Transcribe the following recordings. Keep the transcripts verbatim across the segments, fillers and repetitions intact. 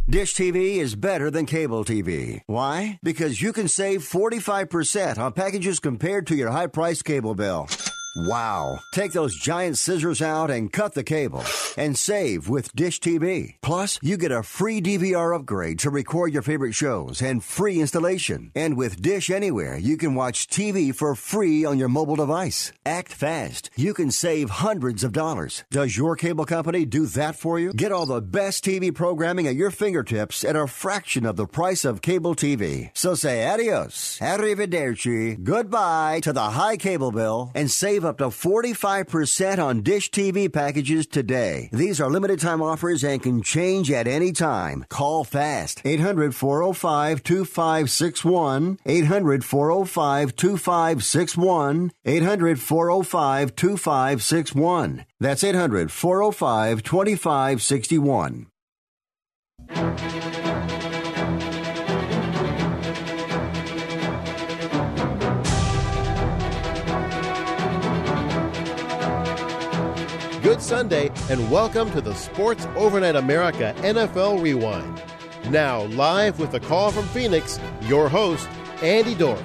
Dish T V is better than cable T V. Why? Because you can save forty-five percent on packages compared to your high-priced cable bill. Wow. Take those giant scissors out and cut the cable and save with Dish T V. Plus, you get a free D V R upgrade to record your favorite shows and free installation. And with Dish Anywhere, you can watch T V for free on your mobile device. Act fast. You can save hundreds of dollars. Does your cable company do that for you? Get all the best T V programming at your fingertips at a fraction of the price of cable T V. So say adios, arrivederci, goodbye to the high cable bill and save up to forty-five percent on Dish T V packages today. These are limited time offers and can change at any time. Call fast. eight hundred, four oh five, two five six one. eight hundred, four oh five, two five six one. eight hundred, four oh five, two five six one. That's eight hundred, four oh five, two five six one. Good Sunday, and welcome to the Sports Overnight America N F L Rewind. Now, live with a call from Phoenix, your host, Andy Dorff.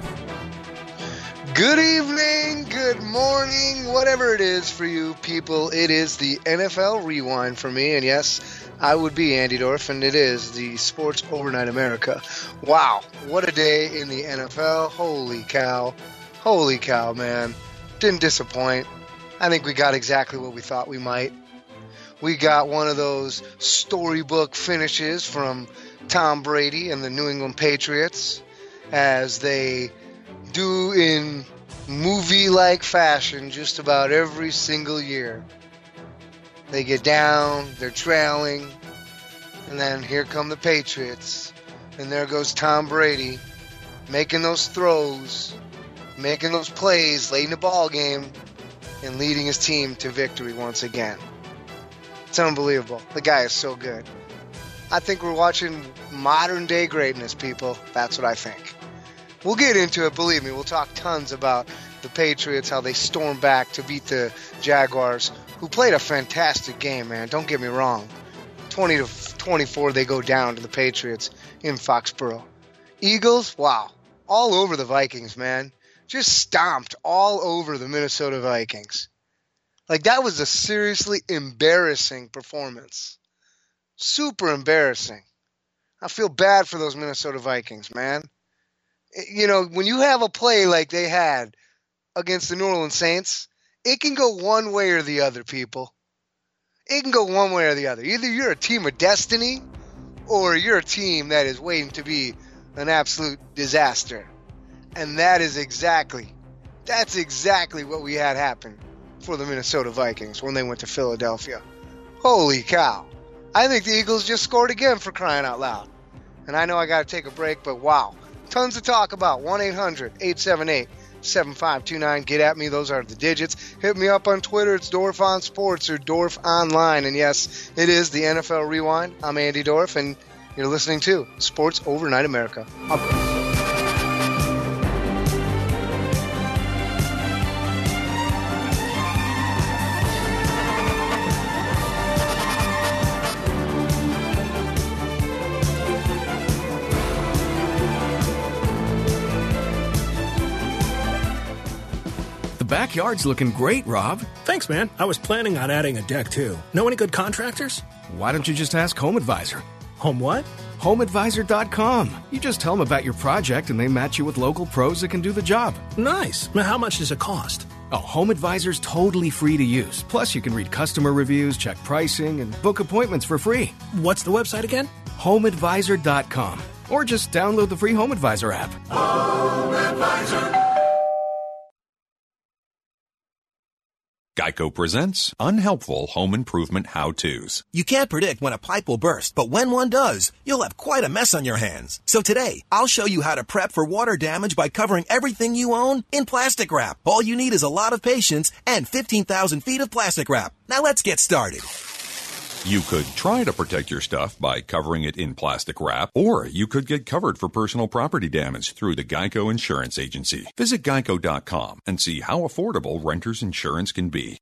Good evening, good morning, whatever it is for you people, it is the N F L Rewind for me, and yes, I would be Andy Dorff, and it is the Sports Overnight America. Wow, what a day in the N F L. Holy cow. Holy cow, man. Didn't disappoint. I think we got exactly what we thought we might. We got one of those storybook finishes from Tom Brady and the New England Patriots as they do in movie-like fashion just about every single year. They get down, they're trailing, and then here come the Patriots. And there goes Tom Brady making those throws, making those plays late in the ball game, and leading his team to victory once again. It's unbelievable. The guy is so good. I think we're watching modern-day greatness, people. That's what I think. We'll get into it, believe me. We'll talk tons about the Patriots, how they stormed back to beat the Jaguars, who played a fantastic game, man. Don't get me wrong. twenty to twenty-four, they go down to the Patriots in Foxborough. Eagles, wow. All over the Vikings, man. Just stomped all over the Minnesota Vikings. Like, that was a seriously embarrassing performance. Super embarrassing. I feel bad for those Minnesota Vikings, man. You know, when you have a play like they had against the New Orleans Saints, it can go one way or the other, people. It can go one way or the other. Either you're a team of destiny or you're a team that is waiting to be an absolute disaster. And that is exactly, that's exactly what we had happen for the Minnesota Vikings when they went to Philadelphia. Holy cow. I think the Eagles just scored again, for crying out loud. And I know I got to take a break, but wow. Tons to talk about. one eight hundred, eight seven eight, seven five two nine. Get at me. Those are the digits. Hit me up on Twitter. It's Dorff on Sports or Dorff Online. And yes, it is the N F L Rewind. I'm Andy Dorff, and you're listening to Sports Overnight America. Up. Backyard's looking great, Rob. Thanks, man. I was planning on adding a deck, too. Know any good contractors? Why don't you just ask Home Advisor? Home what? home advisor dot com. You just tell them about your project and they match you with local pros that can do the job. Nice. Now, how much does it cost? Oh, Home Advisor's totally free to use. Plus, you can read customer reviews, check pricing, and book appointments for free. What's the website again? home advisor dot com. Or just download the free Home Advisor app. Home Advisor. Geico presents Unhelpful Home Improvement How-Tos. You can't predict when a pipe will burst, but when one does, you'll have quite a mess on your hands. So today, I'll show you how to prep for water damage by covering everything you own in plastic wrap. All you need is a lot of patience and fifteen thousand feet of plastic wrap. Now let's get started. You could try to protect your stuff by covering it in plastic wrap, or you could get covered for personal property damage through the Geico Insurance Agency. Visit geico dot com and see how affordable renter's insurance can be.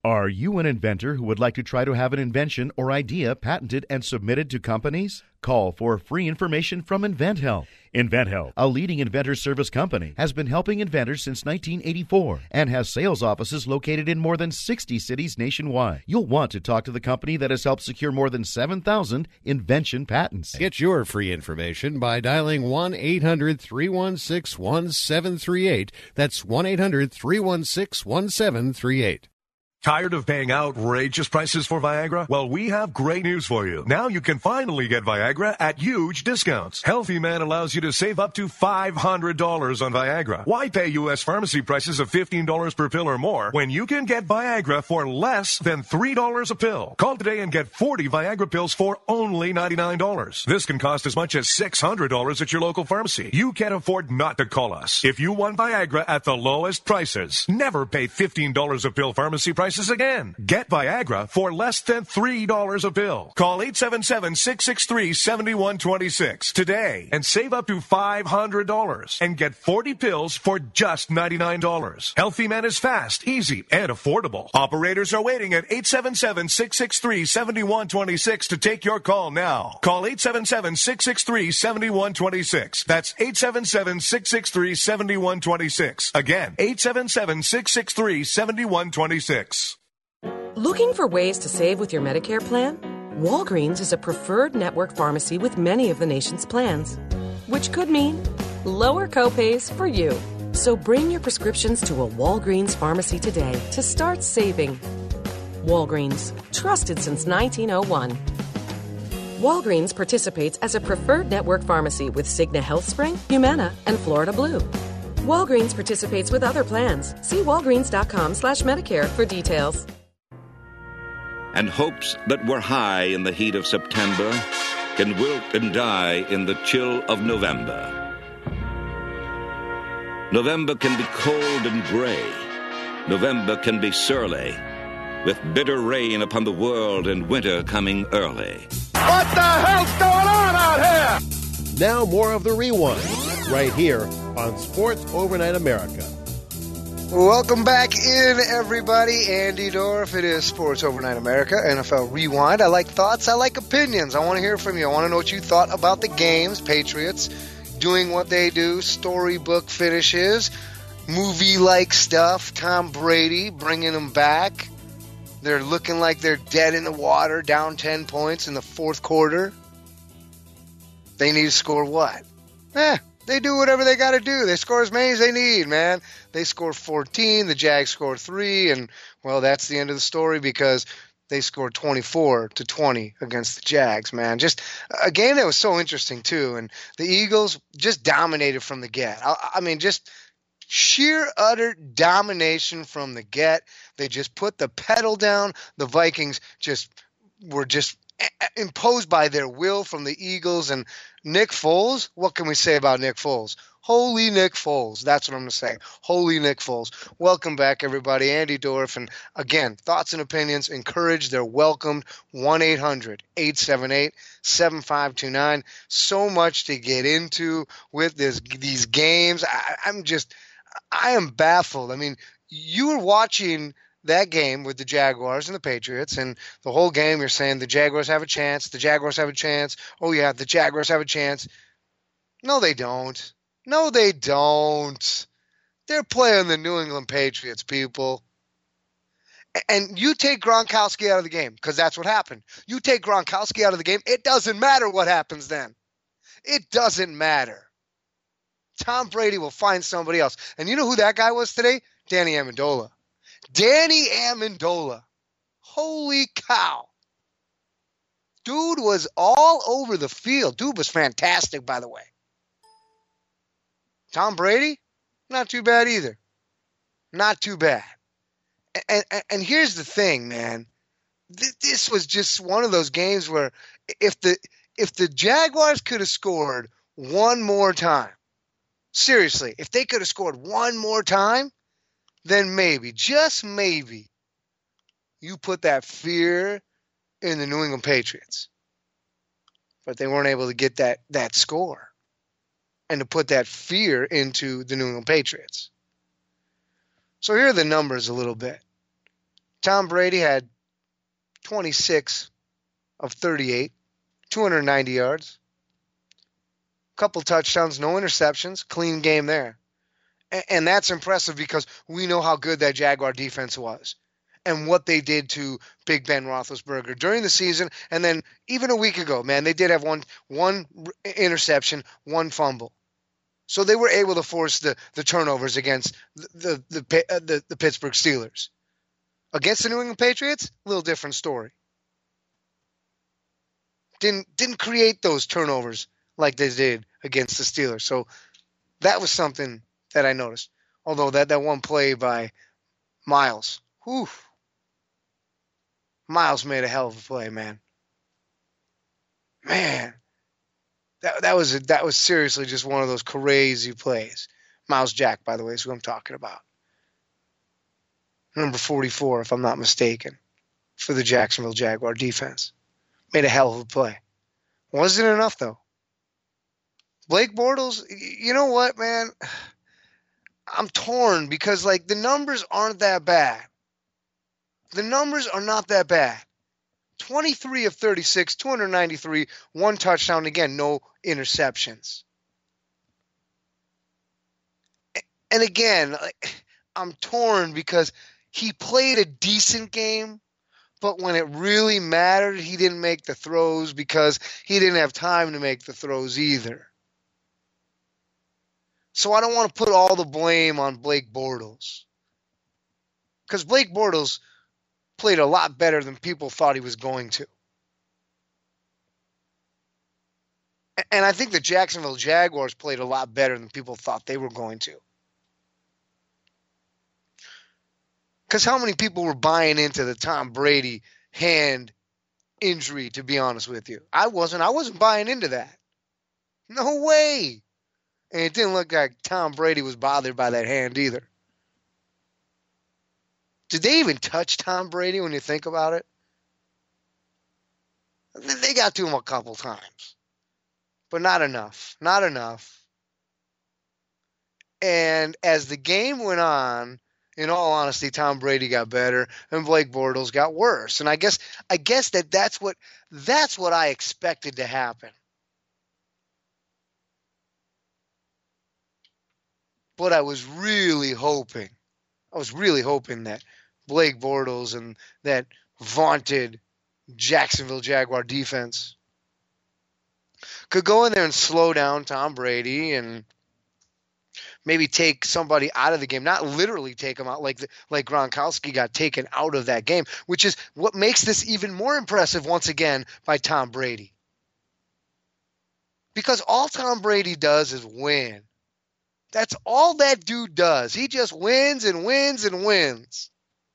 Are you an inventor who would like to try to have an invention or idea patented and submitted to companies? Call for free information from InventHelp. InventHelp, a leading inventor service company, has been helping inventors since nineteen eighty-four and has sales offices located in more than sixty cities nationwide. You'll want to talk to the company that has helped secure more than seven thousand invention patents. Get your free information by dialing one eight hundred three one six one seven three eight. That's one eight hundred three one six one seven three eight. Tired of paying outrageous prices for Viagra? Well, we have great news for you. Now you can finally get Viagra at huge discounts. Healthy Man allows you to save up to five hundred dollars on Viagra. Why pay U S pharmacy prices of fifteen dollars per pill or more when you can get Viagra for less than three dollars a pill? Call today and get forty Viagra pills for only ninety-nine dollars. This can cost as much as six hundred dollars at your local pharmacy. You can't afford not to call us. If you want Viagra at the lowest prices, never pay fifteen dollars a pill pharmacy prices again. Get Viagra for less than three dollars a pill. Call eight seven seven, six six three, seven one two six today and save up to five hundred dollars and get forty pills for just ninety-nine dollars. Healthy Man is fast, easy, and affordable. Operators are waiting at eight seven seven, six six three, seven one two six to take your call now. Call eight seven seven, six six three, seven one two six. That's eight seven seven, six six three, seven one two six. Again, eight seven seven, six six three, seven one two six. Looking for ways to save with your Medicare plan? Walgreens is a preferred network pharmacy with many of the nation's plans, which could mean lower copays for you. So bring your prescriptions to a Walgreens pharmacy today to start saving. Walgreens, trusted since nineteen oh one. Walgreens participates as a preferred network pharmacy with Cigna HealthSpring, Humana, and Florida Blue. Walgreens participates with other plans. See walgreens.com slash Medicare for details. And hopes that were high in the heat of September can wilt and die in the chill of November. November can be cold and gray. November can be surly, with bitter rain upon the world and winter coming early. What the hell's going on out here? Now more of the Rewind, right here on Sports Overnight America. Welcome back in, everybody. Andy Dorff. It is Sports Overnight America, N F L Rewind. I like thoughts. I like opinions. I want to hear from you. I want to know what you thought about the games. Patriots doing what they do, storybook finishes, movie-like stuff. Tom Brady bringing them back. They're looking like they're dead in the water, down ten points in the fourth quarter. They need to score what? Eh. They do whatever they got to do. They score as many as they need, man. They score fourteen. The Jags score three. And, well, that's the end of the story because they scored twenty-four to twenty against the Jags, man. Just a game that was so interesting, too. And the Eagles just dominated from the get. I, I mean, just sheer, utter domination from the get. They just put the pedal down. The Vikings just were just imposed by their will from the Eagles. And Nick Foles, what can we say about Nick Foles? Holy Nick Foles. That's what I'm going to say. Holy Nick Foles. Welcome back, everybody. Andy Dorff. And again, thoughts and opinions encouraged. They're welcomed. one eight hundred, eight seven eight, seven five two nine. So much to get into with this these games. I, I'm just, I am baffled. I mean, you were watching that game with the Jaguars and the Patriots, and the whole game you're saying the Jaguars have a chance, the Jaguars have a chance, oh yeah, the Jaguars have a chance. No, they don't. No, they don't. They're playing the New England Patriots, people. And you take Gronkowski out of the game, because that's what happened. You take Gronkowski out of the game, it doesn't matter what happens then. It doesn't matter. Tom Brady will find somebody else. And you know who that guy was today? Danny Amendola. Danny Amendola. Holy cow. Dude was all over the field. Dude was fantastic, by the way. Tom Brady, not too bad either. Not too bad. And, and, and here's the thing, man. This was just one of those games where if the if the Jaguars could have scored one more time, seriously, if they could have scored one more time, then maybe, just maybe, you put that fear in the New England Patriots. But they weren't able to get that that score and to put that fear into the New England Patriots. So here are the numbers a little bit. Tom Brady had twenty-six of thirty-eight, two hundred ninety yards, couple touchdowns, no interceptions, clean game there. And, and that's impressive because we know how good that Jaguar defense was and what they did to Big Ben Roethlisberger during the season. And then even a week ago, man, they did have one one interception, one fumble. So they were able to force the, the turnovers against the the, the, uh, the the Pittsburgh Steelers. Against the New England Patriots, a little different story. Didn't didn't create those turnovers like they did against the Steelers. So that was something that I noticed. Although that, that one play by Miles, whew, Miles made a hell of a play, man. Man, that that was a, that was seriously just one of those crazy plays. Miles Jack, by the way, is who I'm talking about. Number forty-four, if I'm not mistaken, for the Jacksonville Jaguar defense. Made a hell of a play. Wasn't enough, though. Blake Bortles, you know what, man? I'm torn because, like, the numbers aren't that bad. The numbers are not that bad. twenty-three of thirty-six, two hundred ninety-three, one touchdown. Again, no interceptions. And again, I'm torn because he played a decent game, but when it really mattered, he didn't make the throws because he didn't have time to make the throws either. So I don't want to put all the blame on Blake Bortles. Because Blake Bortles played a lot better than people thought he was going to. And I think the Jacksonville Jaguars played a lot better than people thought they were going to. Because how many people were buying into the Tom Brady hand injury, to be honest with you? I wasn't. I wasn't buying into that. No way. And it didn't look like Tom Brady was bothered by that hand either. Did they even touch Tom Brady when you think about it? They got to him a couple times. But not enough. Not enough. And as the game went on, in all honesty, Tom Brady got better and Blake Bortles got worse. And I guess I guess that that's what that's what I expected to happen. But I was really hoping, I was really hoping that Blake Bortles and that vaunted Jacksonville Jaguar defense could go in there and slow down Tom Brady and maybe take somebody out of the game, not literally take him out like the, like Gronkowski got taken out of that game, which is what makes this even more impressive once again by Tom Brady. Because all Tom Brady does is win. That's all that dude does. He just wins and wins and wins.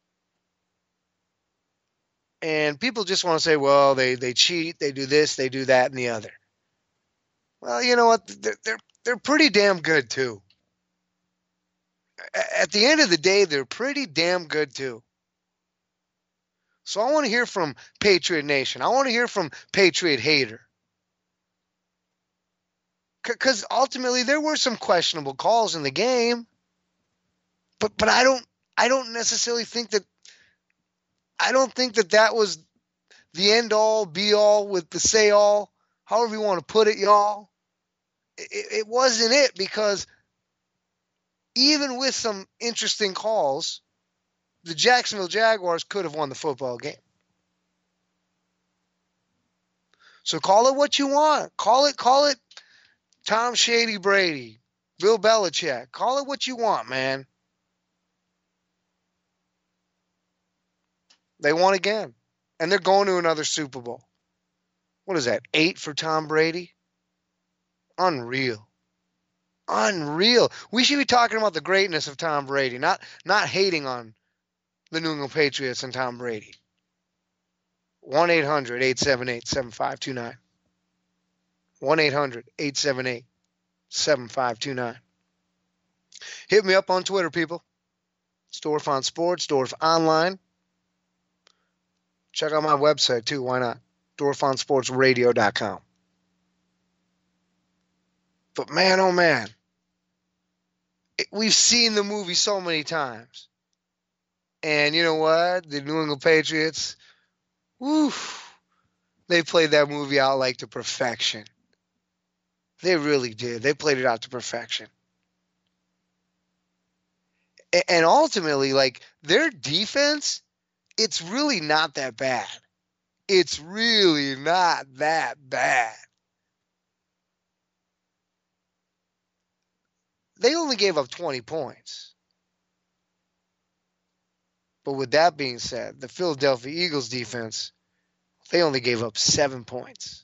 And people just want to say, well, they, they cheat, they do this, they do that, and the other. Well, you know what? They're, they're, they're pretty damn good, too. At the end of the day, they're pretty damn good, too. So I want to hear from Patriot Nation. I want to hear from Patriot Hater. Because ultimately, there were some questionable calls in the game. But but I don't I don't necessarily think that I don't think that that was the end all, be all with the say all, however you want to put it, y'all. It, it wasn't it, because even with some interesting calls, the Jacksonville Jaguars could have won the football game. So call it what you want. Call it, call it Tom Shady Brady, Bill Belichick. Call it what you want, man. They won again. And they're going to another Super Bowl. What is that, eight for Tom Brady? Unreal. Unreal. We should be talking about the greatness of Tom Brady, not not hating on the New England Patriots and Tom Brady. one eight hundred eight seven eight seven five two nine. one eight hundred eight seven eight seven five two nine. Hit me up on Twitter, people. Storf on Sports, Storf Online. Check out my website, too. Why not? dorf on sports radio dot com. But man, oh man, it, we've seen the movie so many times. And you know what? The New England Patriots, woo, they played that movie out like to perfection. They really did. They played it out to perfection. And ultimately, like, their defense, it's really not that bad. It's really not that bad. They only gave up twenty points. But with that being said, the Philadelphia Eagles defense, they only gave up seven points.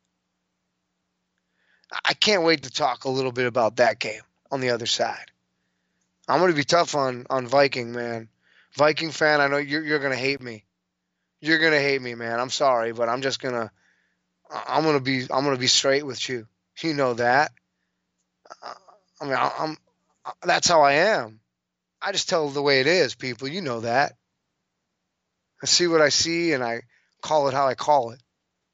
I can't wait to talk a little bit about that game on the other side. I'm going to be tough on, on Viking, man. Viking fan, I know you're, you're going to hate me. You're going to hate me, man. I'm sorry, but I'm just going to, I'm going to be, I'm going to be straight with you. You know that. I mean, I'm, that's how I am. I just tell the way it is, people. You know that. I see what I see, and I call it how I call it.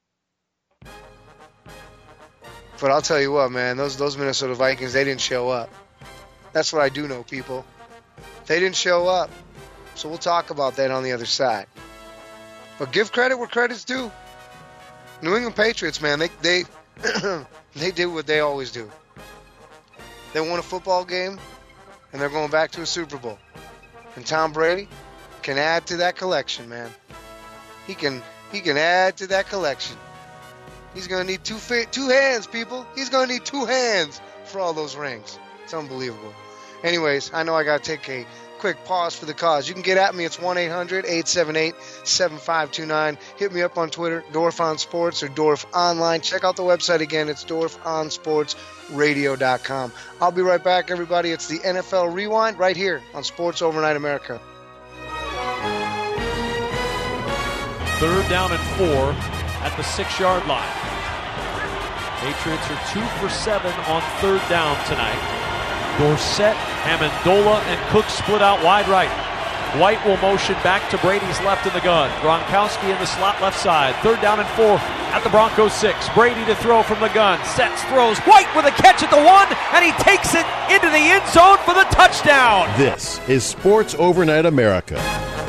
But I'll tell you what, man, those those Minnesota Vikings, they didn't show up. That's what I do know, people. They didn't show up. So we'll talk about that on the other side. But give credit where credit's due. New England Patriots, man, they they they did what they always do. They won a football game, and they're going back to a Super Bowl. And Tom Brady can add to that collection, man. He can he can add to that collection. He's going to need two two hands, people. He's going to need two hands for all those rings. It's unbelievable. Anyways, I know I got to take a quick pause for the cause. You can get at me. It's one eight hundred eight seven eight seven five two nine. Hit me up on Twitter, Dorf on Sports or Dorf Online. Check out the website again. It's dorf on sports radio dot com. I'll be right back, everybody. It's the N F L Rewind right here on Sports Overnight America. Third down and four at the six-yard line. Patriots are two for seven on third down tonight. Dorsett, Amendola, and Cook split out wide right. White will motion back to Brady's left in the gun. Gronkowski in the slot left side. Third down and four at the Broncos six. Brady to throw from the gun. Sets, throws. White with a catch at the one, and he takes it into the end zone for the touchdown. This is Sports Overnight America.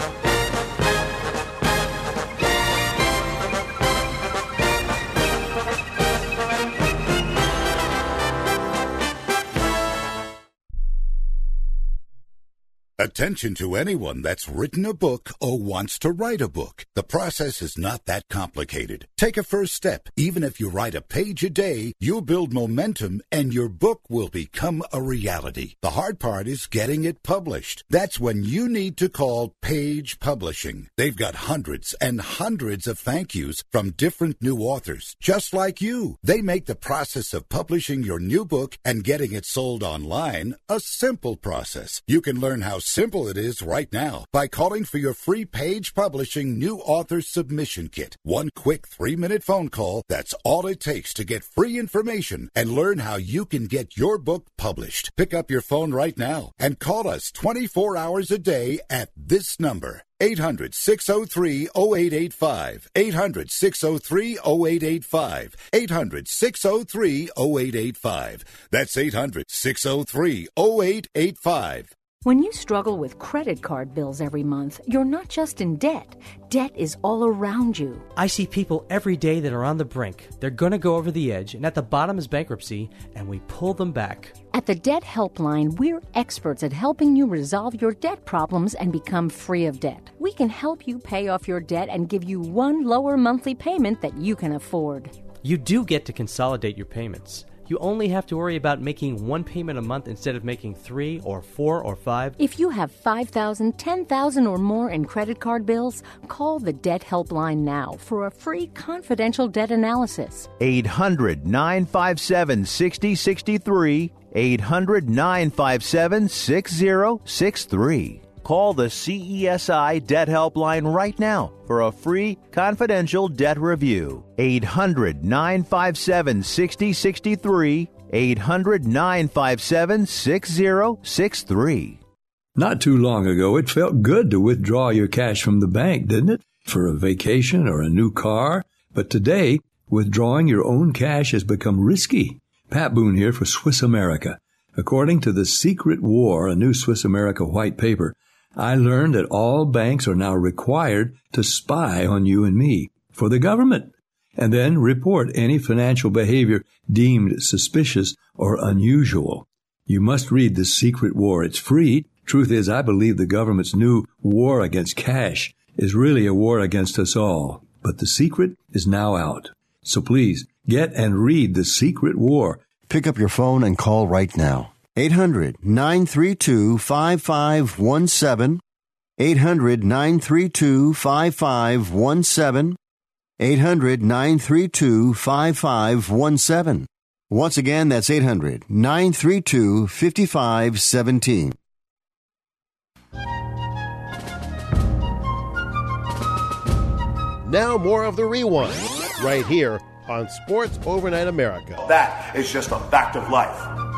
Attention to anyone that's written a book or wants to write a book. The process is not that complicated. Take a first step. Even if you write a page a day, you'll build momentum and your book will become a reality. The hard part is getting it published. That's when you need to call Page Publishing. They've got hundreds and hundreds of thank yous from different new authors, just like you. They make the process of publishing your new book and getting it sold online a simple process. You can learn how simple it is right now by calling for your free Page Publishing New Author Submission Kit. One quick three-minute phone call, that's all it takes to get free information and learn how you can get your book published. Pick up your phone right now and call us twenty-four hours a day at this number. eight hundred, six oh three, oh eight eight five. eight hundred, six oh three, oh eight eight five. eight hundred, six oh three, oh eight eight five. That's eight hundred, six oh three, oh eight eight five. When you struggle with credit card bills every month, you're not just in debt. Debt is all around you. I see people every day that are on the brink. They're going to go over the edge, and at the bottom is bankruptcy, and we pull them back. At the Debt Helpline, we're experts at helping you resolve your debt problems and become free of debt. We can help you pay off your debt and give you one lower monthly payment that you can afford. You do get to consolidate your payments. You only have to worry about making one payment a month instead of making three or four or five. If you have five thousand dollars, ten thousand dollars or more in credit card bills, call the Debt Helpline now for a free confidential debt analysis. eight hundred, nine five seven, six oh six three. eight hundred, nine five seven, six oh six three. Call the C E S I Debt Helpline right now for a free confidential debt review. eight hundred, nine five seven, six oh six three. eight hundred, nine five seven, six oh six three. Not too long ago, it felt good to withdraw your cash from the bank, didn't it? For a vacation or a new car. But today, withdrawing your own cash has become risky. Pat Boone here for Swiss America. According to The Secret War, a new Swiss America white paper, I learned that all banks are now required to spy on you and me for the government, and then report any financial behavior deemed suspicious or unusual. You must read The Secret War. It's free. Truth is, I believe the government's new war against cash is really a war against us all. But The Secret is now out. So please, get and read The Secret War. Pick up your phone and call right now. eight hundred nine three two five five one seven. eight hundred nine three two five five one seven. eight hundred nine three two five five one seven. Once again, that's eight hundred nine three two five five one seven. Now more of the Rewind, right here on Sports Overnight America. That is just a fact of life.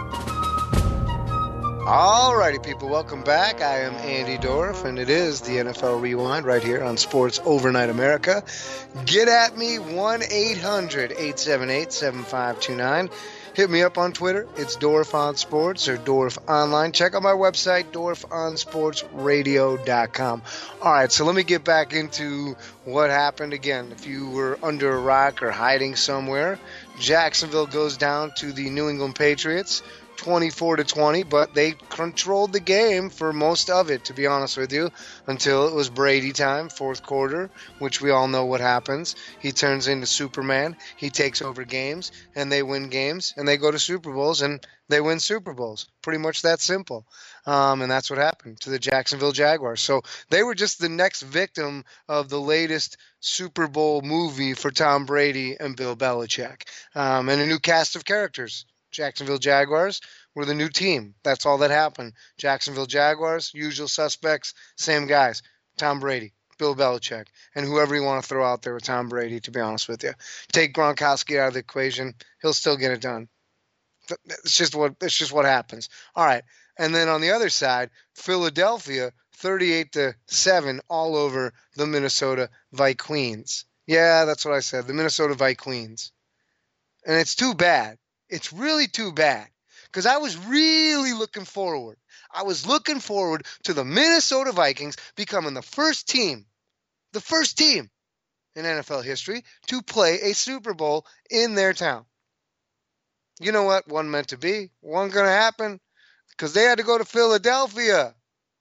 Alrighty, people, welcome back. I am Andy Dorff, and it is the N F L Rewind right here on Sports Overnight America. Get at me, one eight hundred eight seven eight seven five two nine. Hit me up on Twitter. It's Dorff on Sports or Dorff Online. Check out my website, dorff on sports radio dot com. All right, so let me get back into what happened again. If you were under a rock or hiding somewhere, Jacksonville goes down to the New England Patriots, twenty-four to twenty, but they controlled the game for most of it, to be honest with you, until it was Brady time, fourth quarter, which we all know what happens. He turns into Superman, he takes over games, and they win games, and they go to Super Bowls, and they win Super Bowls. Pretty much that simple. Um, and that's what happened to the Jacksonville Jaguars. So they were just the next victim of the latest Super Bowl movie for Tom Brady and Bill Belichick, um, and a new cast of characters. Jacksonville Jaguars were the new team. That's all that happened. Jacksonville Jaguars, usual suspects, same guys. Tom Brady, Bill Belichick, and whoever you want to throw out there with Tom Brady, to be honest with you. Take Gronkowski out of the equation, he'll still get it done. It's just what it's just what happens. All right. And then on the other side, Philadelphia, thirty-eight to seven all over the Minnesota Vikings. Yeah, that's what I said, the Minnesota Vikings. And it's too bad. It's really too bad, because I was really looking forward. I was looking forward to the Minnesota Vikings becoming the first team, the first team in N F L history to play a Super Bowl in their town. You know what? Wasn't meant to be. Wasn't going to happen, because they had to go to Philadelphia.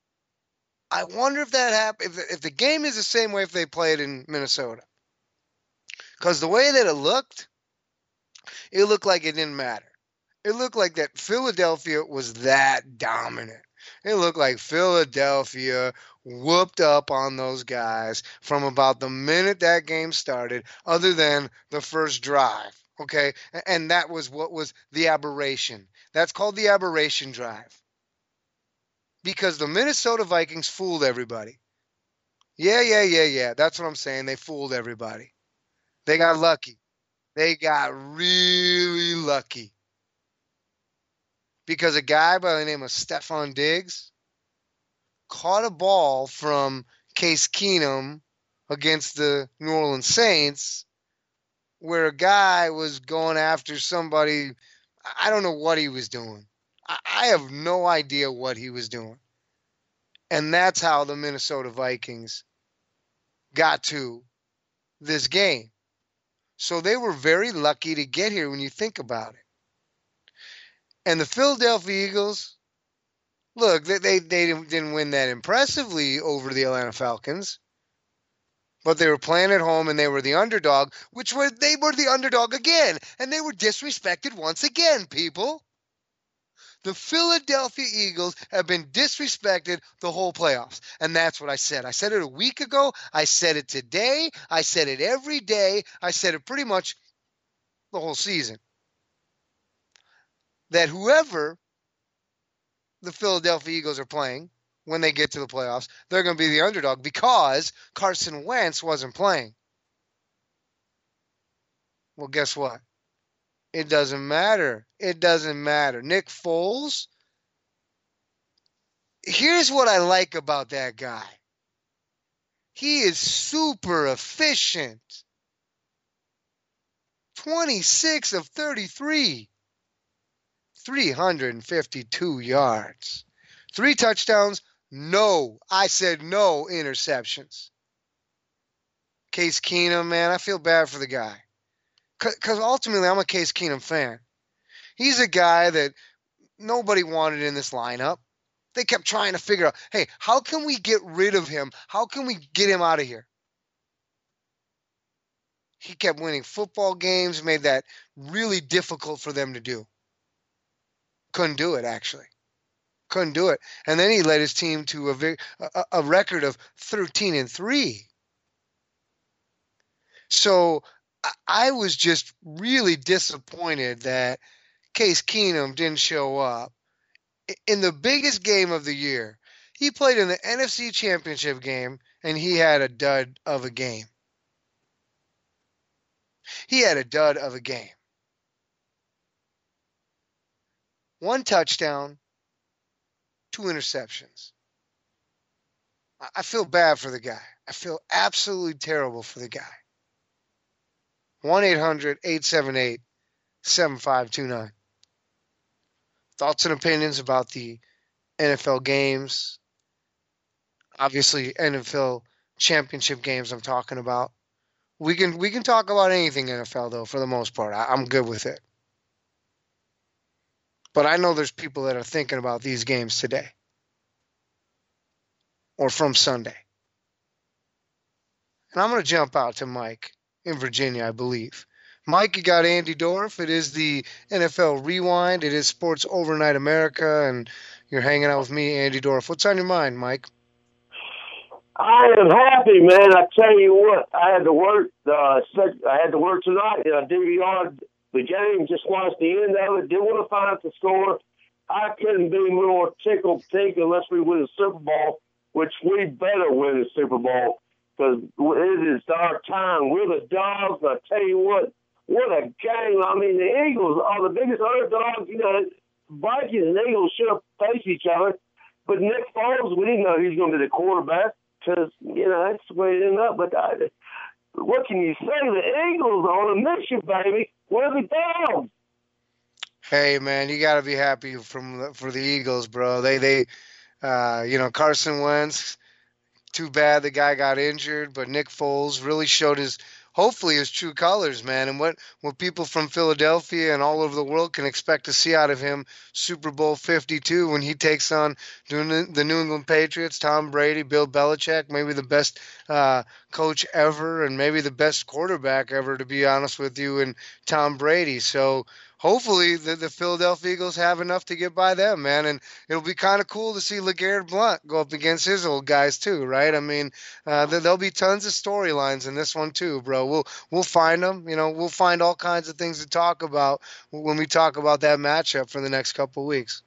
I wonder if that happened, if the, if the game is the same way if they played in Minnesota. Because the way that it looked, it looked like it didn't matter. It looked like that Philadelphia was that dominant. It looked like Philadelphia whooped up on those guys from about the minute that game started, other than the first drive, okay? And that was what was the aberration. That's called the aberration drive. Because the Minnesota Vikings fooled everybody. Yeah, yeah, yeah, yeah. That's what I'm saying. They fooled everybody. They got lucky. They got really lucky, because a guy by the name of Stephon Diggs caught a ball from Case Keenum against the New Orleans Saints, where a guy was going after somebody. I don't know what he was doing. I have no idea what he was doing. And that's how the Minnesota Vikings got to this game. So they were very lucky to get here when you think about it. And the Philadelphia Eagles, look, they, they, they didn't win that impressively over the Atlanta Falcons, but they were playing at home and they were the underdog, which were they were the underdog again, and they were disrespected once again, people. The Philadelphia Eagles have been disrespected the whole playoffs. And that's what I said. I said it a week ago. I said it today. I said it every day. I said it pretty much the whole season. That whoever the Philadelphia Eagles are playing when they get to the playoffs, they're going to be the underdog, because Carson Wentz wasn't playing. Well, guess what? It doesn't matter. It doesn't matter. Nick Foles, here's what I like about that guy. He is super efficient. twenty-six of thirty-three. three hundred fifty-two yards. Three touchdowns, No. I said no interceptions. Case Keenum, man, I feel bad for the guy. Because ultimately, I'm a Case Keenum fan. He's a guy that nobody wanted in this lineup. They kept trying to figure out, hey, how can we get rid of him? How can we get him out of here? He kept winning football games, made that really difficult for them to do. Couldn't do it, actually. Couldn't do it. And then he led his team to a, a, a record of thirteen and three. So I was just really disappointed that Case Keenum didn't show up in the biggest game of the year. He played in the N F C Championship game, and he had a dud of a game. He had a dud of a game. One touchdown, two interceptions. I feel bad for the guy. I feel absolutely terrible for the guy. one eight hundred eight seven eight seven five two nine. Thoughts and opinions about the N F L games. Obviously, N F L championship games I'm talking about. We can we can talk about anything N F L, though, for the most part. I, I'm good with it. But I know there's people that are thinking about these games today. Or from Sunday. And I'm going to jump out to Mike in Virginia, I believe. Mike, you got Andy Dorff. It is the N F L Rewind. It is Sports Overnight America, and you're hanging out with me, Andy Dorff. What's on your mind, Mike? I am happy, man. I tell you what, I had to work. Uh, I had to work tonight. I D V R'd the game, just watched the end of it. Didn't want to find out the score. I couldn't be more tickled pink unless we win the Super Bowl, which we better win the Super Bowl because it is our time. We're the dogs. I tell you what, what a game. I mean, the Eagles are the biggest underdogs. You know, Vikings and Eagles should have faced each other. But Nick Foles, we didn't know he was going to be the quarterback because, you know, that's the way it ended up. But I, what can you say? The Eagles are on a mission, baby. We're the dogs. Hey, man, you got to be happy from the, for the Eagles, bro. They, they, uh, you know, Carson Wentz, too bad the guy got injured, but Nick Foles really showed his, hopefully his true colors, man, and what, what people from Philadelphia and all over the world can expect to see out of him Super Bowl fifty-two when he takes on the New England Patriots, Tom Brady, Bill Belichick, maybe the best uh, coach ever and maybe the best quarterback ever, to be honest with you, and Tom Brady. So hopefully the, the Philadelphia Eagles have enough to get by them, man. And it'll be kind of cool to see LeGarrette Blount go up against his old guys too, right? I mean, uh, there'll be tons of storylines in this one too, bro. We'll we'll find them. You know, we'll find all kinds of things to talk about when we talk about that matchup for the next couple of weeks.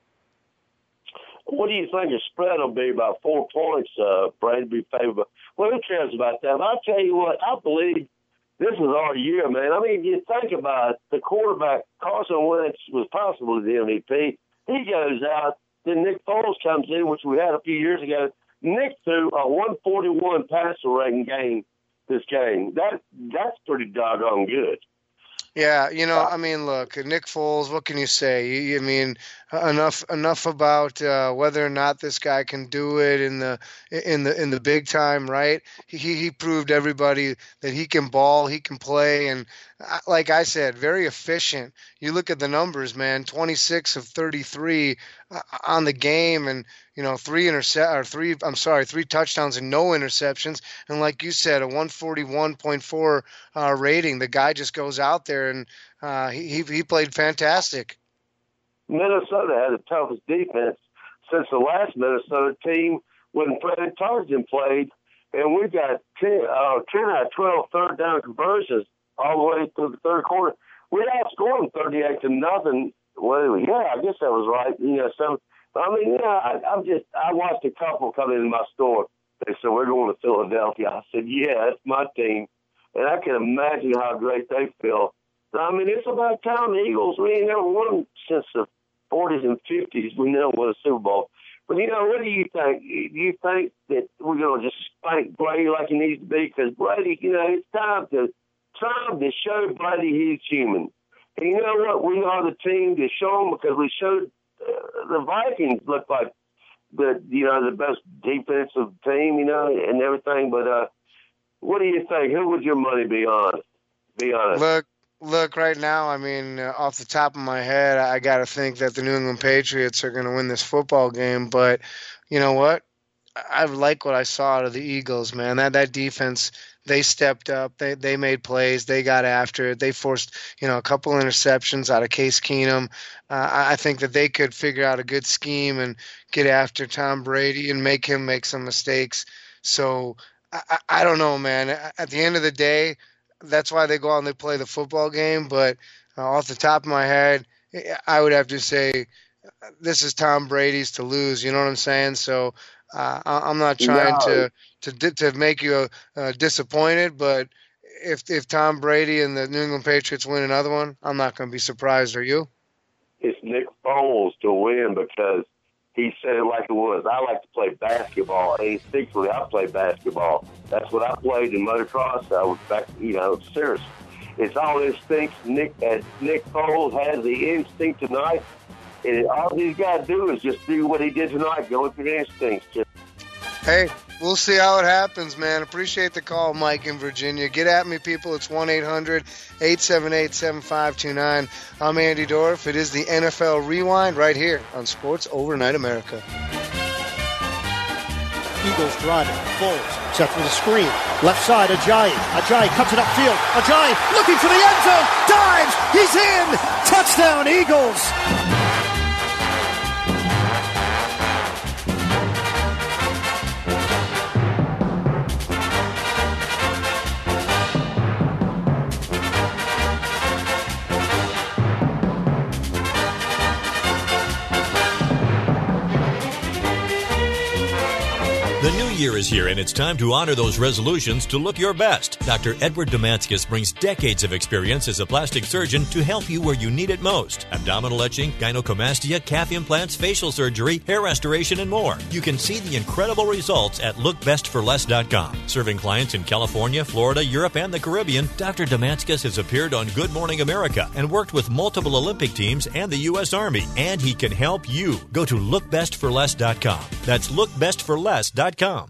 What do you think the spread will be? About four points, uh, Brady be favorable. Well, who cares about that? But I'll tell you what, I believe this is our year, man. I mean, you think about it, the quarterback, Carson Wentz, was possibly the M V P. He goes out. Then Nick Foles comes in, which we had a few years ago. Nick threw a one forty-one passer rating game this game. That That's pretty doggone good. Yeah, you know, I mean, look, Nick Foles, what can you say? I mean, enough enough about uh, whether or not this guy can do it in the in the in the big time, right? He he proved everybody that he can ball, he can play, and like I said, very efficient. You look at the numbers, man, twenty-six of thirty-three on the game, and you know, three intercept or three. I'm sorry, three touchdowns and no interceptions, and like you said, a one forty-one point four uh, rating. The guy just goes out there and uh, he he played fantastic. Minnesota had the toughest defense since the last Minnesota team when Freddie Tarzan played, and we got ten, uh, ten out of twelve third down conversions all the way through the third quarter. We outscored them thirty-eight to nothing. Well, yeah, I guess that was right. You know, so I mean, yeah, I, I'm just I watched a couple come into my store. They said, we're going to Philadelphia. I said, yeah, that's my team, and I can imagine how great they feel. I mean, it's about time the Eagles, we ain't never won since the forties and fifties. We never won a Super Bowl. But, you know, what do you think? Do you think that we're going to just spank Brady like he needs to be? Because Brady, you know, it's time to time to show Brady he's human. And you know what? We are the team to show him because we showed uh, the Vikings look like the you know the best defensive team, you know, and everything. But uh, what do you think? Who would your money be on? Be honest. Look, look. Right now, I mean, uh, off the top of my head, I got to think that the New England Patriots are going to win this football game. But you know what? I like what I saw out of the Eagles, man. That that defense, they stepped up. They they made plays. They got after it. They forced, you know, a couple interceptions out of Case Keenum. Uh, I think that they could figure out a good scheme and get after Tom Brady and make him make some mistakes. So I, I, I don't know, man. At the end of the day, that's why they go out and they play the football game. But uh, off the top of my head, I would have to say this is Tom Brady's to lose. You know what I'm saying? So. Uh, I'm not trying no. to, to to make you uh, disappointed, but if if Tom Brady and the New England Patriots win another one, I'm not going to be surprised. Are you? It's Nick Foles to win because he said it like it was. I like to play basketball. Instinctively, I play basketball. That's what I played in motocross. I was back, you know, serious. It's all instincts. Nick uh, Nick Foles has the instinct tonight. And all he's got to do is just do what he did tonight, go with your instincts. Hey, we'll see how it happens, man. Appreciate the call, Mike in Virginia. Get at me, people. It's one eight hundred eight seven eight seven five two nine. I'm Andy Dorff. It is the N F L Rewind right here on Sports Overnight America. Eagles driving. Foles set for the screen. Left side, Ajayi. Ajayi cuts it upfield. Ajayi looking for the end zone. Dives. He's in. Touchdown, Eagles. The new year is here, and it's time to honor those resolutions to look your best. Doctor Edward Damascus brings decades of experience as a plastic surgeon to help you where you need it most. Abdominal etching, gynecomastia, calf implants, facial surgery, hair restoration, and more. You can see the incredible results at look best for less dot com. Serving clients in California, Florida, Europe, and the Caribbean, Doctor Damascus has appeared on Good Morning America and worked with multiple Olympic teams and the U S Army, and he can help you. Go to look best for less dot com. That's look best for less dot com.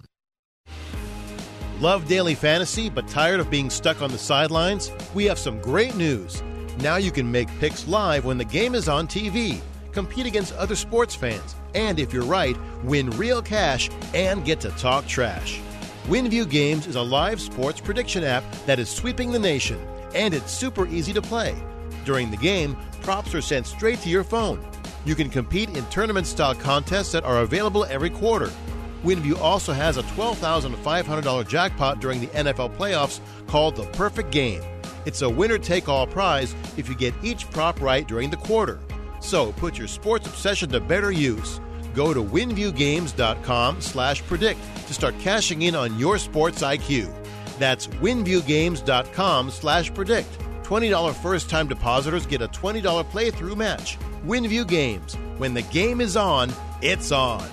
Love daily fantasy but tired of being stuck on the sidelines? We have some great news. Now you can make picks live when the game is on T V, compete against other sports fans, and if you're right, win real cash and get to talk trash. WinView Games is a live sports prediction app that is sweeping the nation, and it's super easy to play. During the game, props are sent straight to your phone. You can compete in tournament-style contests that are available every quarter. WinView also has a twelve thousand five hundred dollars jackpot during the N F L playoffs called The Perfect Game. It's a winner-take-all prize if you get each prop right during the quarter. So put your sports obsession to better use. Go to winviewgames.com slash predict to start cashing in on your sports I Q. That's winviewgames.com slash predict. twenty dollars first-time depositors get a twenty dollars playthrough match. WinView Games. When the game is on, it's on.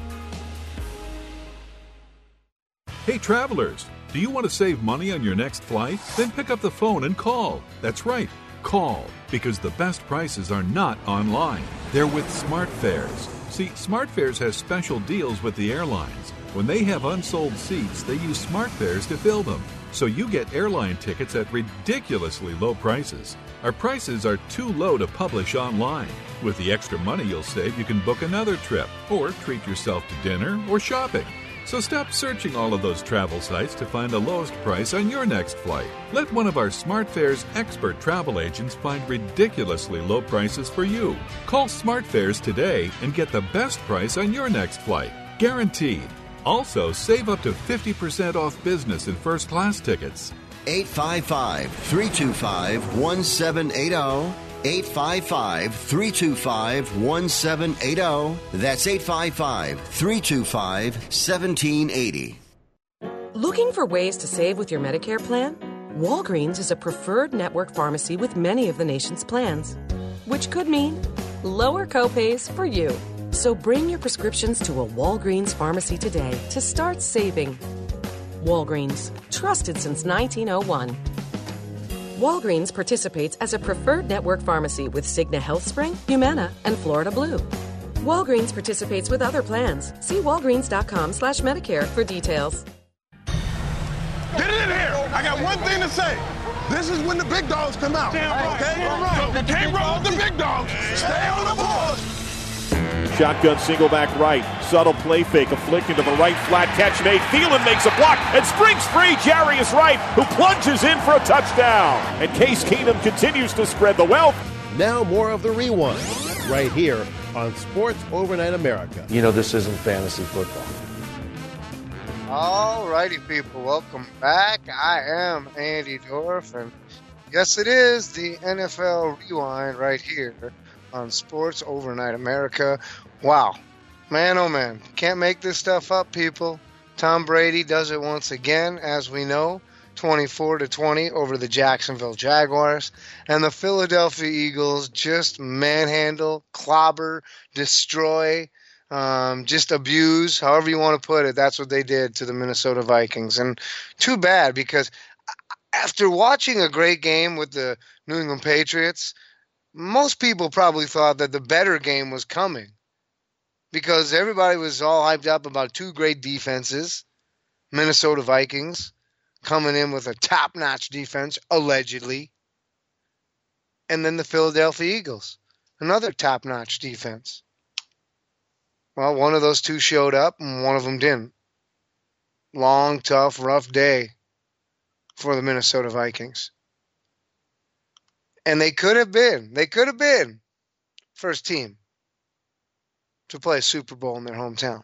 Hey travelers, do you want to save money on your next flight? Then pick up the phone and call. That's right, call, because the best prices are not online. They're with SmartFares. See, SmartFares has special deals with the airlines. When they have unsold seats, they use SmartFares to fill them. So you get airline tickets at ridiculously low prices. Our prices are too low to publish online. With the extra money you'll save, you can book another trip, or treat yourself to dinner or shopping. So stop searching all of those travel sites to find the lowest price on your next flight. Let one of our SmartFares expert travel agents find ridiculously low prices for you. Call SmartFares today and get the best price on your next flight. Guaranteed. Also, save up to fifty percent off business and first class tickets. eight five five, three two five, one seven eight zero. eight five five, three two five, one seven eight zero. That's eight five five, three two five, one seven eight zero. Looking for ways to save with your Medicare plan? Walgreens is a preferred network pharmacy with many of the nation's plans, which could mean lower copays for you. So bring your prescriptions to a Walgreens pharmacy today to start saving. Walgreens, trusted since nineteen oh one. Walgreens participates as a preferred network pharmacy with Cigna HealthSpring, Humana, and Florida Blue. Walgreens participates with other plans. See walgreens.com slash Medicare for details. Get it in here. I got one thing to say. This is when the big dogs come out. Okay? So you can't roll with the big dogs. Stay on the board. Shotgun single back right. Subtle play fake. A flick into the right flat catch made. Thielen makes a block and springs free. Jarius Wright, who plunges in for a touchdown. And Case Keenum continues to spread the wealth. Now more of the Rewind right here on Sports Overnight America. You know, this isn't fantasy football. All righty, people. Welcome back. I am Andy Dorff, and yes, it is the N F L Rewind right here on Sports Overnight America. Wow. Man, oh man. Can't make this stuff up, people. Tom Brady does it once again, as we know. twenty-four to twenty over the Jacksonville Jaguars. And the Philadelphia Eagles just manhandle, clobber, destroy, um, just abuse, however you want to put it. That's what they did to the Minnesota Vikings. And too bad, because after watching a great game with the New England Patriots, most people probably thought that the better game was coming, because everybody was all hyped up about two great defenses, Minnesota Vikings coming in with a top-notch defense, allegedly, and then the Philadelphia Eagles, another top-notch defense. Well, one of those two showed up, and one of them didn't. Long, tough, rough day for the Minnesota Vikings. And they could have been, they could have been first team to play a Super Bowl in their hometown.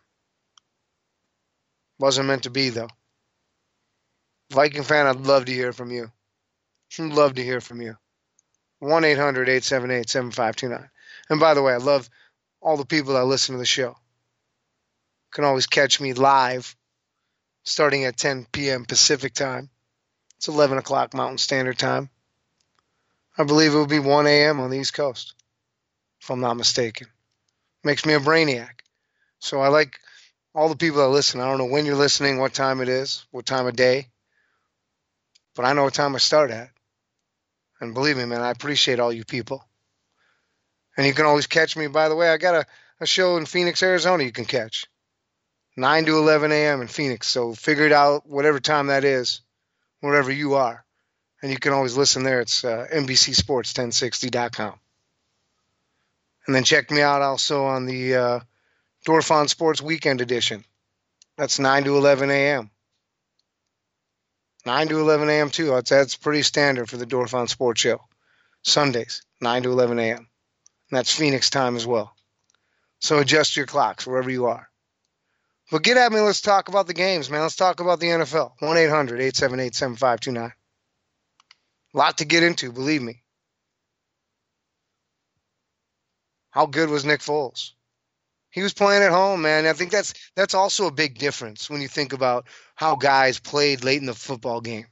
Wasn't meant to be, though. Viking fan, I'd love to hear from you. I'd love to hear from you. one eight hundred eight seven eight seven five two nine. And by the way, I love all the people that listen to the show. You can always catch me live starting at ten p.m. Pacific time. It's eleven o'clock Mountain Standard Time. I believe it will be one a.m. on the East Coast, if I'm not mistaken. Makes me a brainiac. So I like all the people that listen. I don't know when you're listening, what time it is, what time of day, but I know what time I start at. And believe me, man, I appreciate all you people. And you can always catch me. By the way, I got a, a show in Phoenix, Arizona you can catch. nine to eleven a.m. in Phoenix. So figure it out, whatever time that is, wherever you are. And you can always listen there. It's uh, N B C Sports ten sixty dot com. And then check me out also on the uh, Dorfon Sports Weekend Edition. That's nine to eleven a.m. nine to eleven a.m. too. That's, that's pretty standard for the Dorfon Sports Show. Sundays, nine to eleven a.m. And that's Phoenix time as well. So adjust your clocks wherever you are. But get at me. Let's talk about the games, man. Let's talk about the N F L. one eight hundred eight seven eight seven five two nine. A lot to get into, believe me. How good was Nick Foles? He was playing at home, man. I think that's that's also a big difference when you think about how guys played late in the football game.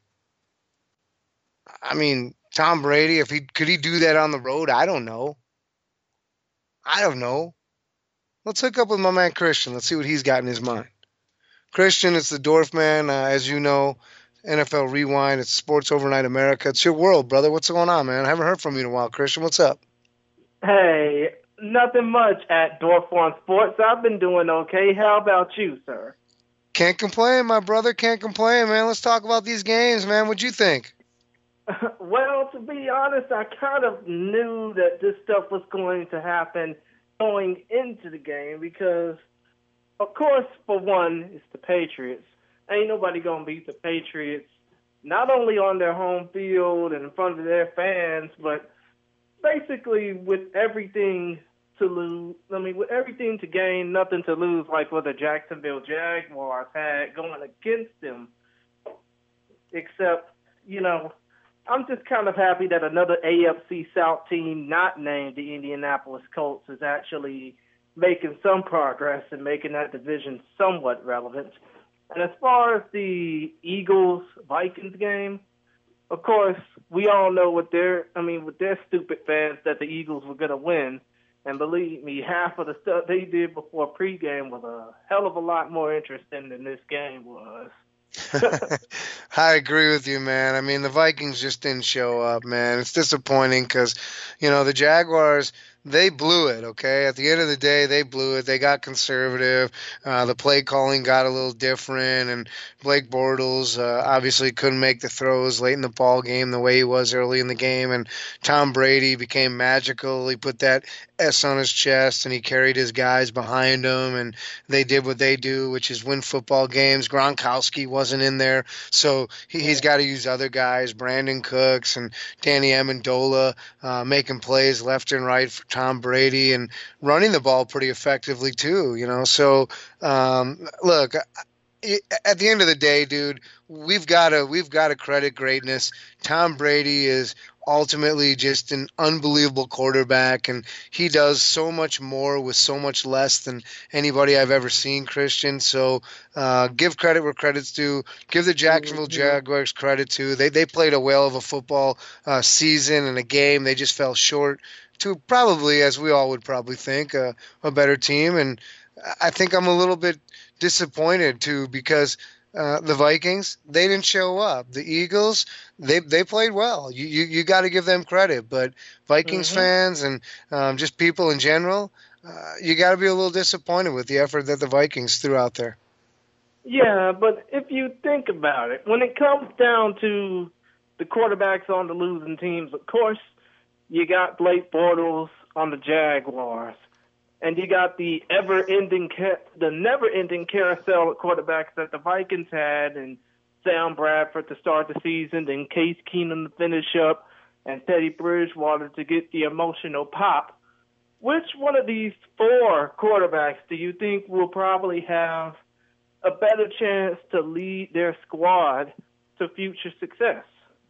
I mean, Tom Brady, if he could he do that on the road? I don't know. I don't know. Let's hook up with my man Christian. Let's see what he's got in his mind. Christian, it's the Dorf Man, uh, as you know. N F L Rewind. It's Sports Overnight America. It's your world, brother. What's going on, man? I haven't heard from you in a while, Christian. What's up? Hey, nothing much at Dorf on Sports. I've been doing okay. How about you, sir? Can't complain, my brother. Can't complain, man. Let's talk about these games, man. What'd you think? Well, to be honest, I kind of knew that this stuff was going to happen going into the game because, of course, for one, it's the Patriots. Ain't nobody going to beat the Patriots, not only on their home field and in front of their fans, but basically with everything to lose. I mean, with everything to gain, nothing to lose, like what the Jacksonville Jaguars had going against them. Except, you know, I'm just kind of happy that another A F C South team not named the Indianapolis Colts is actually making some progress and making that division somewhat relevant. And as far as the Eagles-Vikings game, of course, we all know what their, I mean, with their stupid fans that the Eagles were going to win. And believe me, half of the stuff they did before pregame was a hell of a lot more interesting than this game was. I agree with you, man. I mean, the Vikings just didn't show up, man. It's disappointing because, you know, the Jaguars, they blew it, okay? At the end of the day, they blew it. They got conservative. Uh, the play calling got a little different, and Blake Bortles uh, obviously couldn't make the throws late in the ball game the way he was early in the game, and Tom Brady became magical. He put that S on his chest, and he carried his guys behind him, and they did what they do, which is win football games. Gronkowski wasn't in there, so he, he's got to use other guys, Brandon Cooks and Danny Amendola, uh, making plays left and right for Tom Brady and running the ball pretty effectively too, you know. So, um, look, at the end of the day, dude, we've got to we've got to credit greatness. Tom Brady is ultimately just an unbelievable quarterback, and he does so much more with so much less than anybody I've ever seen, Christian. So uh, give credit where credit's due. Give the Jacksonville Jaguars credit too. They they played a whale of a football uh, season and a game. They just fell short to probably, as we all would probably think, uh, a better team. And I think I'm a little bit disappointed too, because uh, the Vikings, they didn't show up. The Eagles, they they played well. You you, you got to give them credit. But Vikings mm-hmm. fans and um, just people in general, uh, you got to be a little disappointed with the effort that the Vikings threw out there. Yeah, but if you think about it, when it comes down to the quarterbacks on the losing teams, of course, you got Blake Bortles on the Jaguars, and you got the ever-ending, ca- the never-ending carousel of quarterbacks that the Vikings had, and Sam Bradford to start the season, and Case Keenum to finish up, and Teddy Bridgewater to get the emotional pop. Which one of these four quarterbacks do you think will probably have a better chance to lead their squad to future success?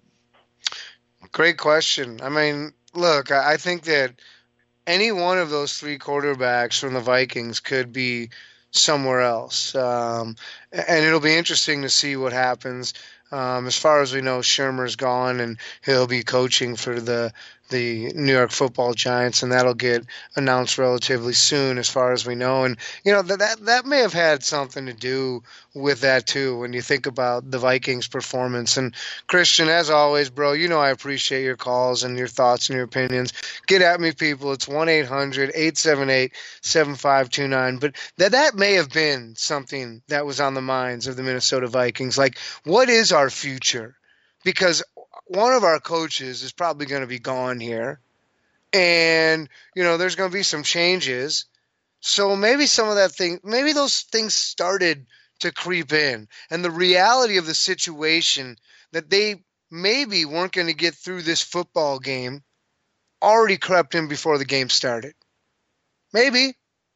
Great question. I mean, look, I think that any one of those three quarterbacks from the Vikings could be somewhere else. Um, and it'll be interesting to see what happens. Um, as far as we know, Shermer's gone, and he'll be coaching for the the New York Football Giants, and that'll get announced relatively soon, as far as we know. And you know that that, that may have had something to do with that too, when you think about the Vikings' performance. And Christian, as always, bro, you know I appreciate your calls and your thoughts and your opinions. Get at me, people. It's one eight hundred eight seven eight seven five two nine. But that that may have been something that was on the minds of the Minnesota Vikings. Like, what is our future? Because one of our coaches is probably going to be gone here, and you know there's going to be some changes. So maybe some of that thing, maybe those things started to creep in, and the reality of the situation that they maybe weren't going to get through this football game already crept in before the game started. Maybe.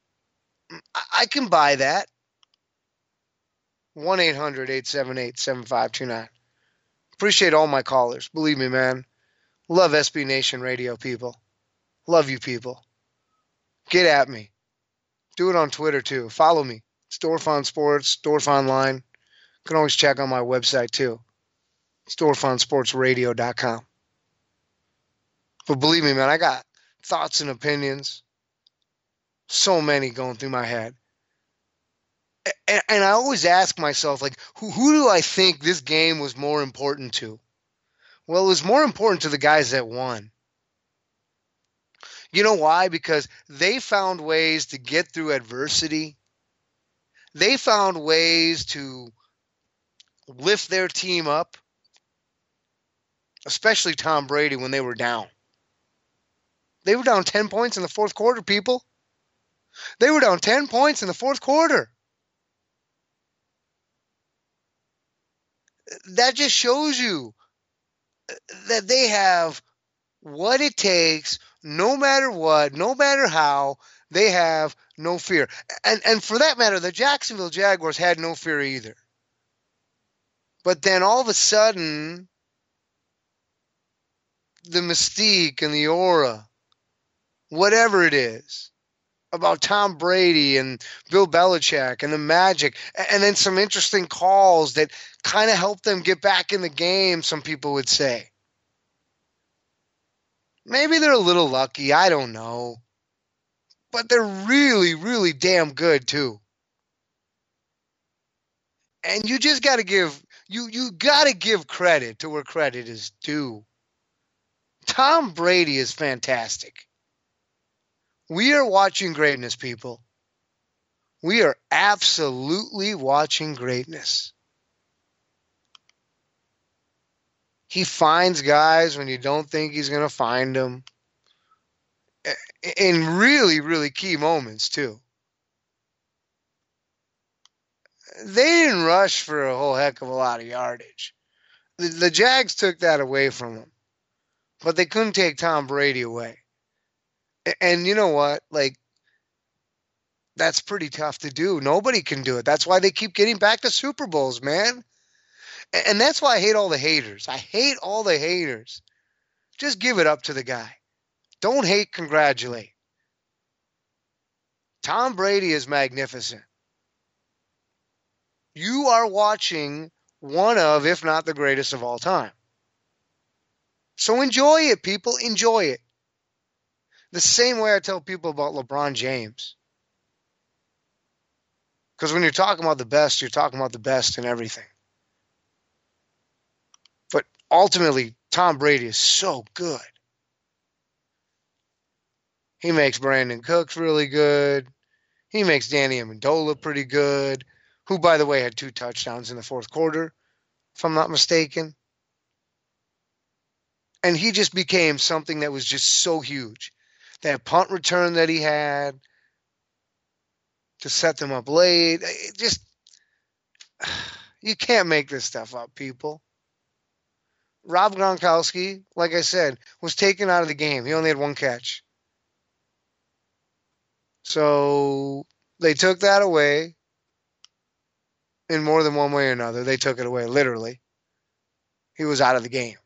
I can buy that. one eight hundred eight seven eight seven five two nine. Appreciate all my callers. Believe me, man. Love S B Nation Radio, people. Love you, people. Get at me. Do it on Twitter, too. Follow me. It's Dorfon Sports, Dorf Online. You can always check on my website, too. It's dorfon sports radio dot com. But believe me, man, I got thoughts and opinions. So many going through my head. And, and I always ask myself, like, who, who do I think this game was more important to? Well, it was more important to the guys that won. You know why? Because they found ways to get through adversity. They found ways to lift their team up, especially Tom Brady when they were down. They were down ten points in the fourth quarter, people. They were down ten points in the fourth quarter. That just shows you that they have what it takes, no matter what, no matter how. They have no fear. And and for that matter, the Jacksonville Jaguars had no fear either. But then all of a sudden, the mystique and the aura, whatever it is, about Tom Brady and Bill Belichick and the magic, and then some interesting calls that kind of helped them get back in the game, some people would say. Maybe they're a little lucky, I don't know. But they're really, really damn good too. And you just got to give you you got to give credit to where credit is due. Tom Brady is fantastic. We are watching greatness, people. We are absolutely watching greatness. He finds guys when you don't think he's going to find them. In really, really key moments, too. They didn't rush for a whole heck of a lot of yardage. The, the Jags took that away from them. But they couldn't take Tom Brady away. And, and you know what? Like, that's pretty tough to do. Nobody can do it. That's why they keep getting back to Super Bowls, man. And, and that's why I hate all the haters. I hate all the haters. Just give it up to the guy. Don't hate, congratulate. Tom Brady is magnificent. You are watching one of, if not the greatest of all time. So enjoy it, people. Enjoy it. The same way I tell people about LeBron James. Because when you're talking about the best, you're talking about the best in everything. But ultimately, Tom Brady is so good. He makes Brandon Cooks really good. He makes Danny Amendola pretty good, who, by the way, had two touchdowns in the fourth quarter, if I'm not mistaken. And he just became something that was just so huge. That punt return that he had to set them up late. It just, you can't make this stuff up, people. Rob Gronkowski, like I said, was taken out of the game. He only had one catch. So they took that away in more than one way or another. They took it away, literally. He was out of the game.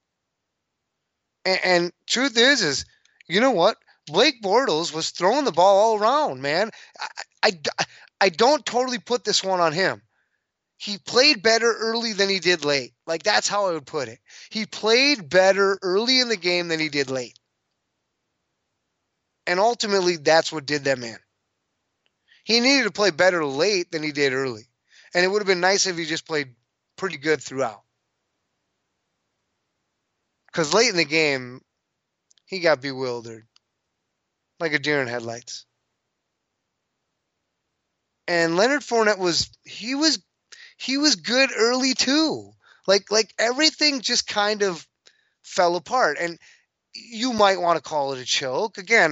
And, and truth is, is, you know what? Blake Bortles was throwing the ball all around, man. I, I, I don't totally put this one on him. He played better early than he did late. Like, that's how I would put it. He played better early in the game than he did late. And ultimately, that's what did them in. He needed to play better late than he did early. And it would have been nice if he just played pretty good throughout. Because late in the game, he got bewildered. Like a deer in headlights. And Leonard Fournette was, he was, he was good early too. Like, like everything just kind of fell apart. And you might want to call it a choke. Again,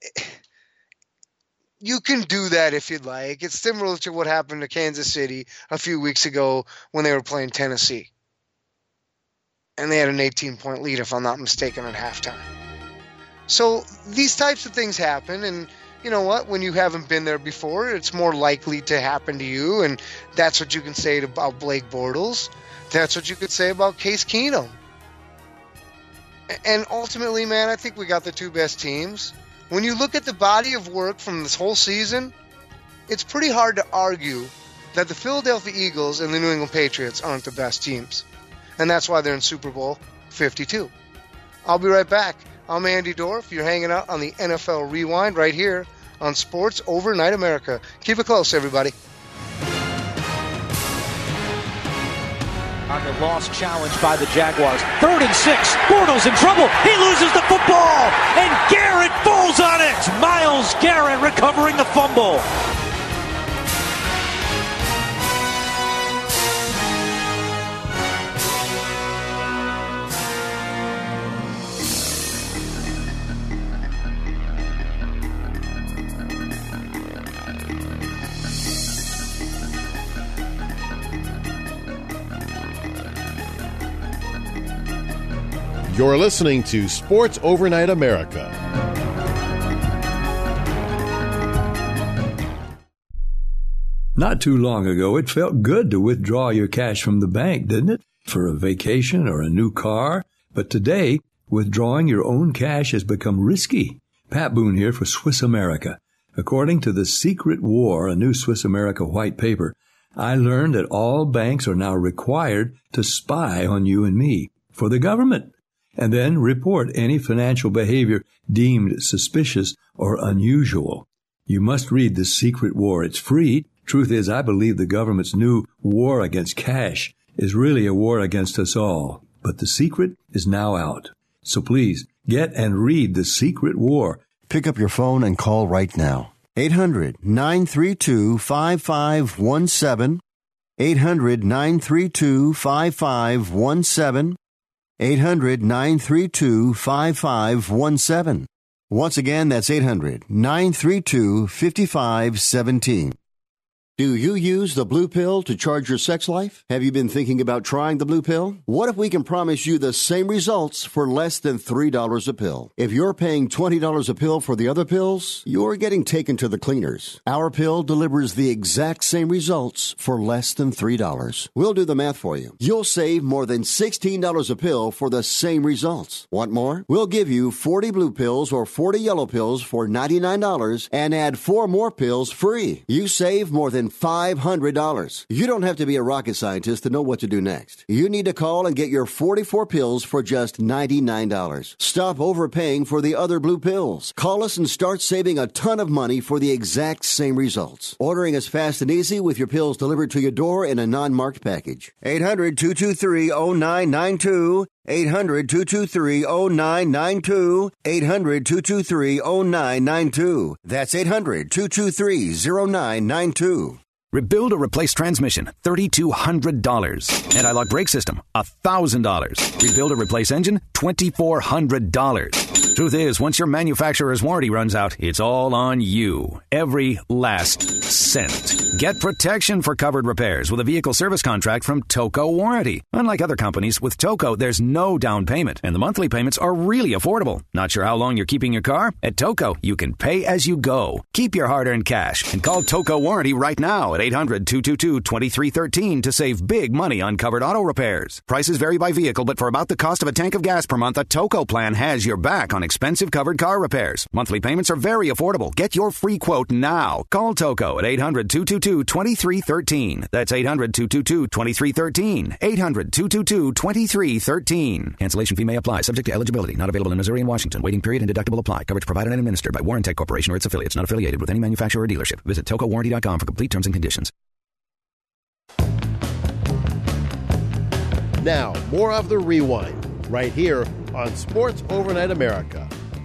you can do that if you'd like. It's similar to what happened to Kansas City a few weeks ago when they were playing Tennessee. And they had an eighteen-point lead, if I'm not mistaken, at halftime. So these types of things happen, and you know what? When you haven't been there before, it's more likely to happen to you, and that's what you can say about Blake Bortles. That's what you could say about Case Keenum. And ultimately, man, I think we got the two best teams. When you look at the body of work from this whole season, it's pretty hard to argue that the Philadelphia Eagles and the New England Patriots aren't the best teams. And that's why they're in Super Bowl fifty-two. I'll be right back. I'm Andy Dorff. You're hanging out on the N F L Rewind right here on Sports Overnight America. Keep it close, everybody. On the lost challenge by the Jaguars. Third and six. Bortles in trouble. He loses the football. And Garrett falls on it. Myles Garrett recovering the fumble. You're listening to Sports Overnight America. Not too long ago, it felt good to withdraw your cash from the bank, didn't it? For a vacation or a new car. But today, withdrawing your own cash has become risky. Pat Boone here for Swiss America. According to The Secret War, a new Swiss America white paper, I learned that all banks are now required to spy on you and me for the government, and then report any financial behavior deemed suspicious or unusual. You must read The Secret War. It's free. Truth is, I believe the government's new war against cash is really a war against us all. But the secret is now out. So please, get and read The Secret War. Pick up your phone and call right now. eight hundred, nine three two, five five one seven. eight hundred, nine three two, five five one seven. eight hundred, nine three two, five five one seven. Once again, that's eight hundred, nine three two, five five one seven. Do you use the Blue Pill to charge your sex life? Have you been thinking about trying the Blue Pill? What if we can promise you the same results for less than three dollars a pill? If you're paying twenty dollars a pill for the other pills, you're getting taken to the cleaners. Our pill delivers the exact same results for less than three dollars. We'll do the math for you. You'll save more than sixteen dollars a pill for the same results. Want more? We'll give you forty blue pills or forty yellow pills for ninety-nine dollars and add four more pills free. You save more than five hundred dollars. You don't have to be a rocket scientist to know what to do next. You need to call and get your forty-four pills for just ninety-nine dollars. Stop overpaying for the other blue pills. Call us and start saving a ton of money for the exact same results. Ordering is fast and easy with your pills delivered to your door in a non-marked package. eight hundred, two two three, zero nine nine two. eight hundred, two two three, zero nine nine two. eight hundred, two two three, zero nine nine two. That's eight hundred, two two three, zero nine nine two. Rebuild or replace transmission, three thousand two hundred dollars. Anti-lock brake system, one thousand dollars. Rebuild or replace engine, two thousand four hundred dollars. Truth is, once your manufacturer's warranty runs out, it's all on you. Every last cent. Get protection for covered repairs with a vehicle service contract from Toco Warranty. Unlike other companies, with Toco, there's no down payment, and the monthly payments are really affordable. Not sure how long you're keeping your car? At Toco, you can pay as you go. Keep your hard-earned cash and call Toco Warranty right now at eight hundred, two two two, two three one three to save big money on covered auto repairs. Prices vary by vehicle, but for about the cost of a tank of gas per month, a Toco plan has your back on expensive covered car repairs. Monthly payments are very affordable. Get your free quote now. Call Toco at eight hundred, two two two, two three one three. That's eight hundred, two two two, two three one three. eight hundred, two two two, two three one three. Cancellation fee may apply, subject to eligibility. Not available in Missouri and Washington. Waiting period and deductible apply. Coverage provided and administered by Warrantech Corporation or its affiliates. Not affiliated with any manufacturer or dealership. Visit toco warranty dot com for complete terms and conditions. Now, more of the Rewind, right here on Sports Overnight America.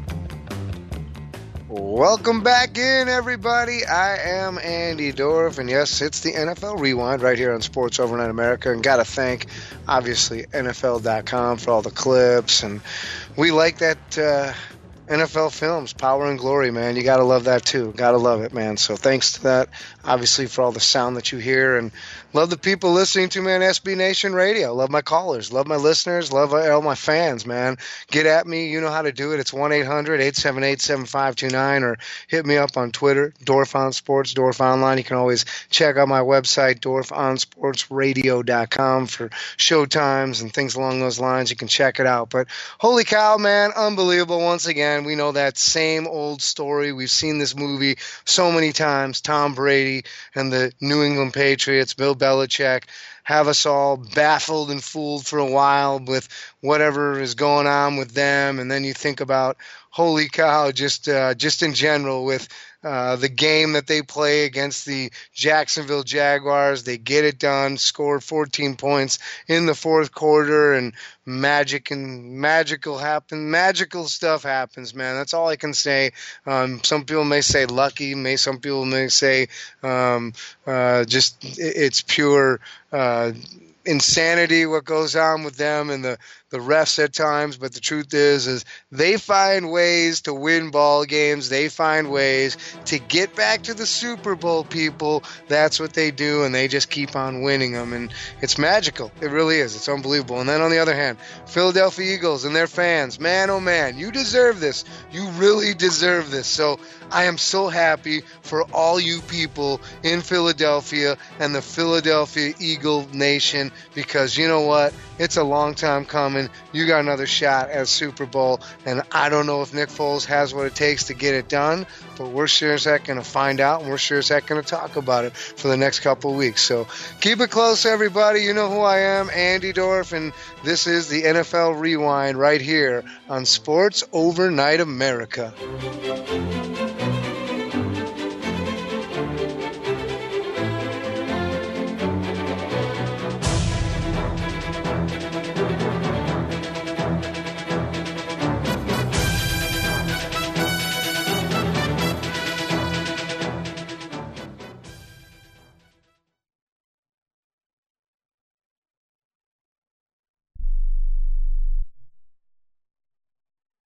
Welcome back in, everybody. I am Andy Dorff, and yes, it's the N F L Rewind right here on Sports Overnight America. And got to thank, obviously, N F L dot com for all the clips. And we like that uh, N F L Films, Power and Glory, man. You got to love that, too. Got to love it, man. So thanks to that, obviously, for all the sound that you hear. And love the people listening to me on S B Nation Radio. Love my callers. Love my listeners. Love all my fans, man. Get at me. You know how to do it. It's one eight hundred, eight seven eight, seven five two nine, or hit me up on Twitter, Dorff on Sports, Dorff Online. You can always check out my website, dorff on sports radio dot com, for show times and things along those lines. You can check it out. But holy cow, man, unbelievable. Once again, we know that same old story. We've seen this movie so many times. Tom Brady and the New England Patriots, Bill Belichick, have us all baffled and fooled for a while with whatever is going on with them. And then you think about, holy cow, just uh, just in general with uh, the game that they play against the Jacksonville Jaguars. They get it done, score fourteen points in the fourth quarter, and magic and magical happen. Magical stuff happens, man. That's all I can say. Um, some people may say lucky. May some people may say um, uh, just it's pure uh, insanity what goes on with them and the, the refs at times. But the truth is, is they find ways to win ball games. They find ways to get back to the Super Bowl, people. That's what they do, and they just keep on winning them. And it's magical. It really is. It's unbelievable. And then on the other hand, Philadelphia Eagles and their fans, man, oh man, you deserve this. You really deserve this. So I am so happy for all you people in Philadelphia and the Philadelphia Eagle Nation, because you know what? It's a long time coming. You got another shot at Super Bowl, and I don't know if Nick Foles has what it takes to get it done, but we're sure as heck going to find out, and we're sure as heck going to talk about it for the next couple of weeks. So keep it close, everybody. You know who I am, Andy Dorff, and this is the N F L Rewind right here on Sports Overnight America.